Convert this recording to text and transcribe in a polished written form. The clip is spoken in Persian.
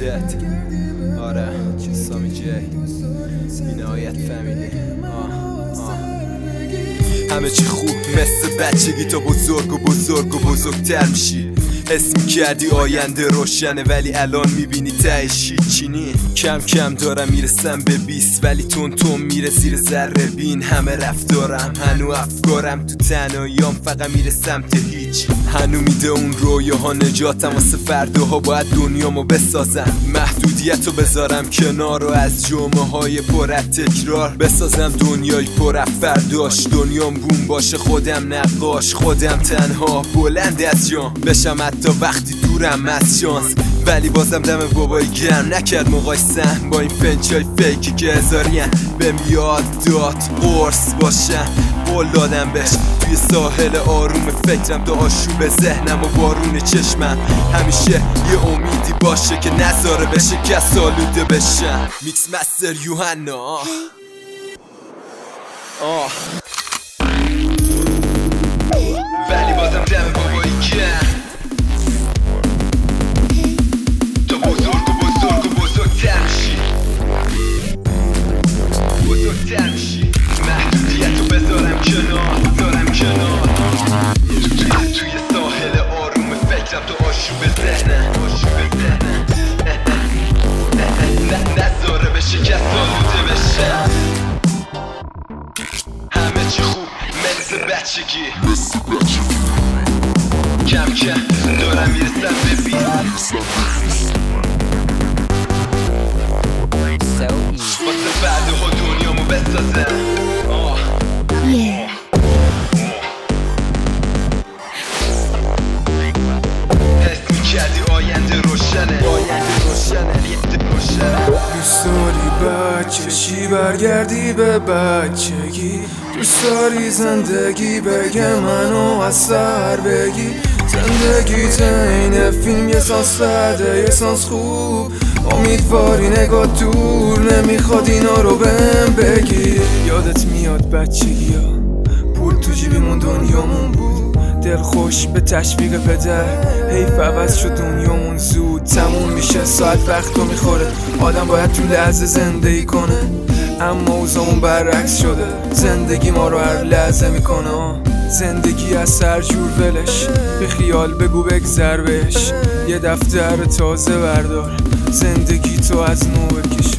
شت. آره سامی جی بینهایت فامیلی. همه چی خوب مثل بچگی تا بزرگ و بزرگ و بزرگتر میشی. حس میکردی آینده روشنه ولی الان میبینی تهش هیچی نی. کم کم دارم میرسم به 20 ولی تون میره زیر ذره بین. همه رفتارم هنو افکارم تو تنهاییام فقط میره سمت هیچ. هنو میده اون رویاها نجاتم واسه فرداها باید دنیامو بسازم. محدودیتو بذارم کنار و از جمعه های پر از تکرار بسازم دنیای پر از فرداش. دنیام بوم باشه خودم نقاش، خودم تنها بلند از جام بشم حتی وقتی دورم از شانس. ولی بازم دم بابای گرم نکرد مقایسم با این فنچای فیکی که هزارین بهم یاد داد قرص باشم. قول دادم بهش توی ساحل آروم فکرم تا آشوب ذهنم و بارون چشمم همیشه یه امیدی باشه که نذاره بشه کس آلوده بشم. میکس مستر یوحنا. ولی بازم دم بابای گرم تا بزرگ و بزرگ و بزرگتر میشی. بزرگتر میشی. محدودیتو بذارم کنار، بذارم کنار. توی ساحل آروم فکرم تو آشوب ذهنم، آشوب ذهنم. نذاره بشه کس آلوده بشم. همه چی خوب مثل بچگی. کم کم دارم میرسم به 20 واسه بعدها دنیامو بسازم. حس میکردی آینده روشنه، آینده روشنه. دوست داری بچه‌شی برگردی به بچگی. دوست داری زندگی بگه منو از سر بگی. زندگی این فیلم یه سانس بده یه سانس خوب. امیدواری نگاه دور نمیخواد اینا رو بهم بگی. یادت میاد بچگی ها پول تو جیبیمون دنیامون بود. دل خوش به تشویق پدر حیف عوض شد دنیامون زود تموم میشه. ساعت وقت رو میخوره آدم باید تو لحظه زندگی کنه. اما اوضاعمون برعکس شده زندگی ما رو هر لحظه میکنه. زندگی از سر جور ولش به خیال بگو بگذر بهش. یه دفتر تازه بردار زندگی تو از نو بکش.